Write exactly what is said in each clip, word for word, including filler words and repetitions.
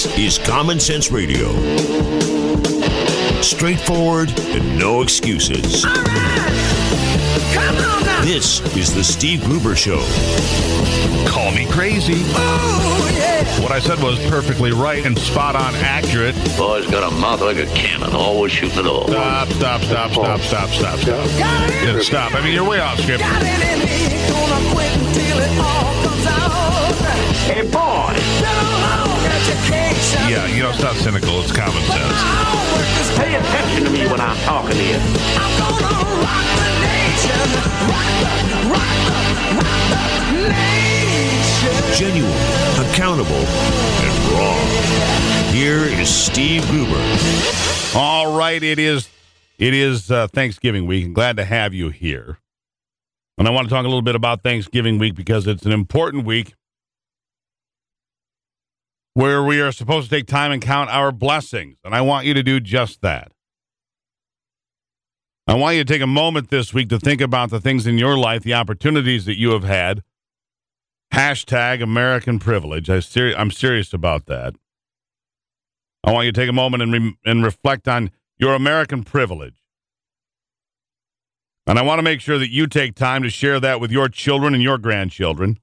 This is Common Sense Radio. Straightforward and no excuses. All right. Come on now. This is the Steve Gruber Show. Call me crazy. Oh, yeah. What I said was perfectly right and spot on accurate. Boy's got a mouth like a cannon, always shooting it all. Stop, stop, stop, stop, stop, stop, stop. Yeah, stop. I mean, you're way off script. Got it in me. Gonna quit until it all comes out. Hey, boy. Been a long education. Yeah, you know, it's not cynical. It's common sense. Pay attention to me when I'm talking to you. I'm gonna rock the nation. Rock the, rock the, rock the nation. Genuine, accountable, and raw. Here is Steve Gruber. All right, it is it is uh, Thanksgiving week. I'm glad to have you here. And I want to talk a little bit about Thanksgiving week because it's an important week where we are supposed to take time and count our blessings. And I want you to do just that. I want you to take a moment this week to think about the things in your life, the opportunities that you have had. Hashtag American privilege. I ser- I'm serious about that. I want you to take a moment and, re- and reflect on your American privilege. And I want to make sure that you take time to share that with your children and your grandchildren.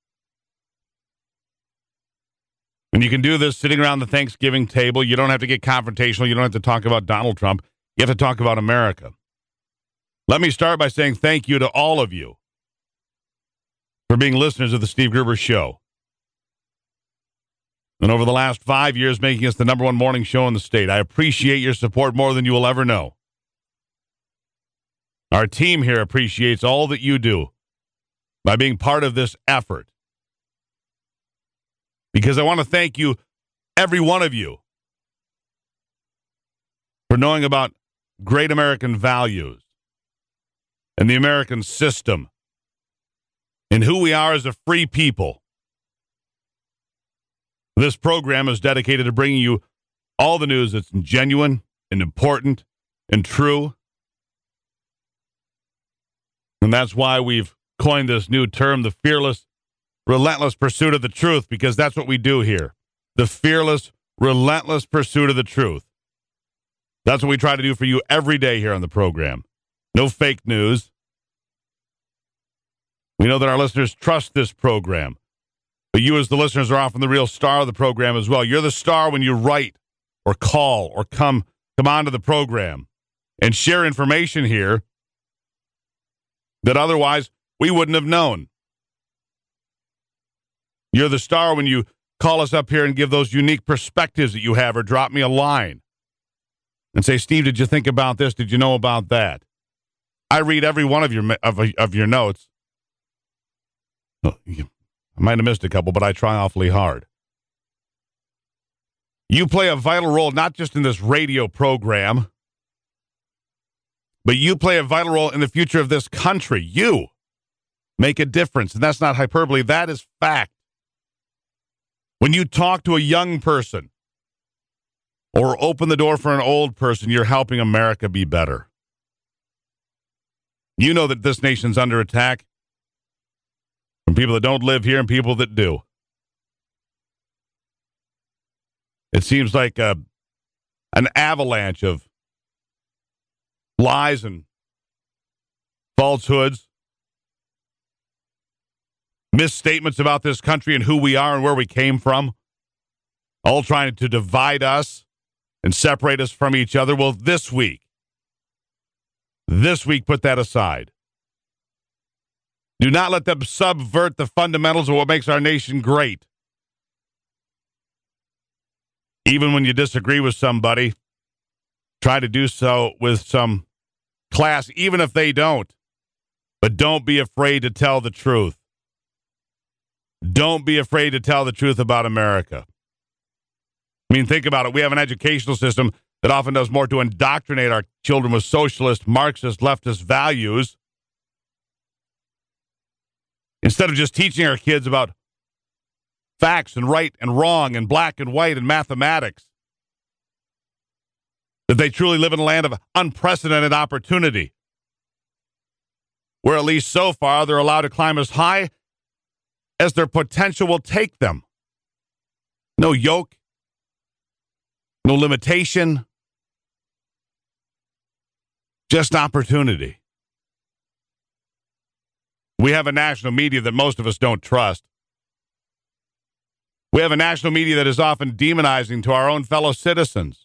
And you can do this sitting around the Thanksgiving table. You don't have to get confrontational. You don't have to talk about Donald Trump. You have to talk about America. Let me start by saying thank you to all of you for being listeners of the Steve Gruber Show. And over the last five years, making us the number one morning show in the state. I appreciate your support more than you will ever know. Our team here appreciates all that you do by being part of this effort. Because I want to thank you, every one of you, for knowing about great American values and the American system and who we are as a free people. This program is dedicated to bringing you all the news that's genuine and important and true. And that's why we've coined this new term, the fearless, relentless pursuit of the truth, because that's what we do here. The fearless, relentless pursuit of the truth. That's what we try to do for you every day here on the program. No fake news. We know that our listeners trust this program. But you as the listeners are often the real star of the program as well. You're the star when you write or call or come, come onto the program and share information here that otherwise we wouldn't have known. You're the star when you call us up here and give those unique perspectives that you have, or drop me a line and say, Steve, did you think about this? Did you know about that? I read every one of your of, of your notes. Oh, I might have missed a couple, but I try awfully hard. You play a vital role, not just in this radio program, but you play a vital role in the future of this country. You make a difference, and that's not hyperbole. That is fact. When you talk to a young person or open the door for an old person, you're helping America be better. You know that this nation's under attack from people that don't live here and people that do. It seems like a, an avalanche of lies and falsehoods, misstatements about this country and who we are and where we came from, all trying to divide us and separate us from each other. Well, this week, this week, put that aside. Do not let them subvert the fundamentals of what makes our nation great. Even when you disagree with somebody, try to do so with some class, even if they don't. But don't be afraid to tell the truth. Don't be afraid to tell the truth about America. I mean, think about it. We have an educational system that often does more to indoctrinate our children with socialist, Marxist, leftist values instead of just teaching our kids about facts and right and wrong and black and white and mathematics. That they truly live in a land of unprecedented opportunity, where at least so far they're allowed to climb as high as their potential will take them. No yoke, No limitation. Just opportunity. We have a national media that most of us don't trust. We have a national media that is often demonizing to our own fellow citizens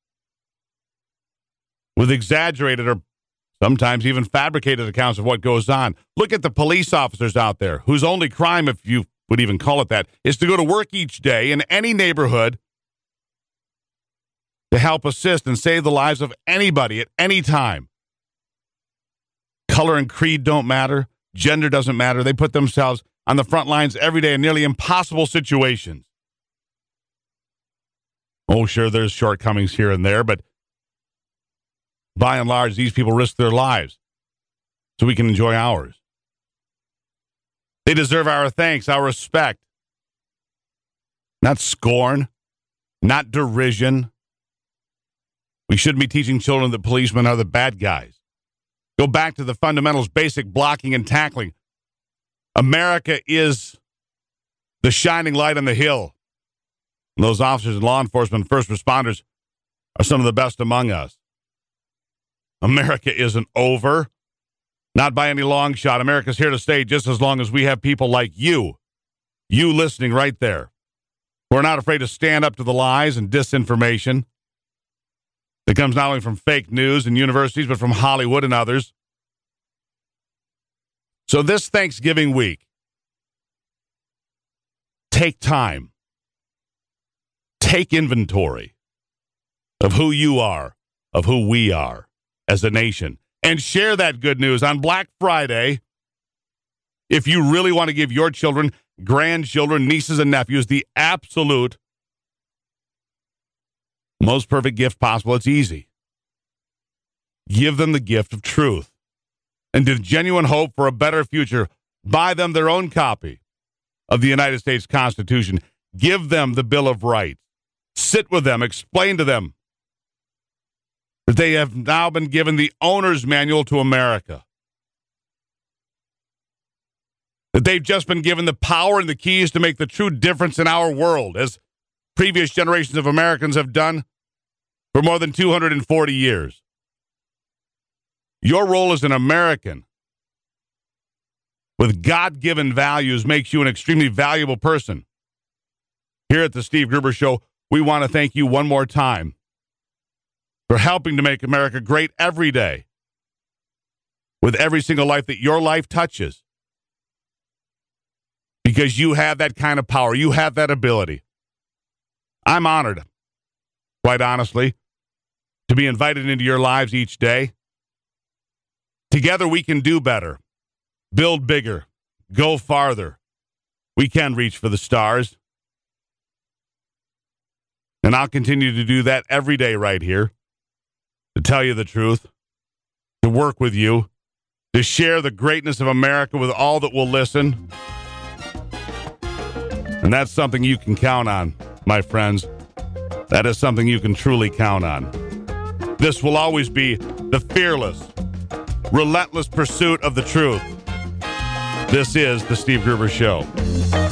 with exaggerated or sometimes even fabricated accounts of what goes on. Look at the police officers out there whose only crime, if you would even call it that, is to go to work each day in any neighborhood to help assist and save the lives of anybody at any time. Color and creed don't matter. Gender doesn't matter. They put themselves on the front lines every day in nearly impossible situations. Oh, sure, there's shortcomings here and there, but by and large, these people risk their lives so we can enjoy ours. They deserve our thanks, our respect. Not scorn, not derision. We shouldn't be teaching children that policemen are the bad guys. Go back to the fundamentals, basic blocking and tackling. America is the shining light on the hill. And those officers and law enforcement, first responders are some of the best among us. America isn't over. Not by any long shot. America's here to stay just as long as we have people like you, you listening right there, who are not afraid to stand up to the lies and disinformation that comes not only from fake news and universities, but from Hollywood and others. So this Thanksgiving week, take time. Take inventory of who you are, of who we are as a nation, and share that good news on Black Friday. If you really want to give your children, grandchildren, nieces, and nephews the absolute most perfect gift possible, it's easy. Give them the gift of truth and the genuine hope for a better future. Buy them their own copy of the United States Constitution. Give them the Bill of Rights. Sit with them. Explain to them that they have now been given the owner's manual to America. That they've just been given the power and the keys to make the true difference in our world, as previous generations of Americans have done for more than two hundred forty years. Your role as an American with God-given values makes you an extremely valuable person. Here at the Steve Gruber Show, we want to thank you one more time for helping to make America great every day with every single life that your life touches. Because you have that kind of power. You have that ability. I'm honored, quite honestly, to be invited into your lives each day. Together we can do better, build bigger, go farther. We can reach for the stars. And I'll continue to do that every day right here, to tell you the truth, to work with you, to share the greatness of America with all that will listen. And that's something you can count on, my friends. That is something you can truly count on. This will always be the fearless, relentless pursuit of the truth. This is the Steve Gruber Show.